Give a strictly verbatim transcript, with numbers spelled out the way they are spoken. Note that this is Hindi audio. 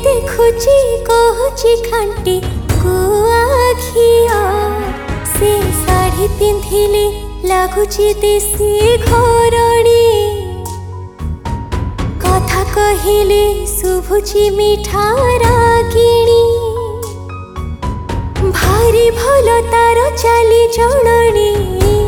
देखुची कहूची खांटी गुआखिया से साड़ी पिंधिले लगुची देसी घरणी कथा कहिले शुभुची मिठा रागिणी भारी भल तार चाली चलणी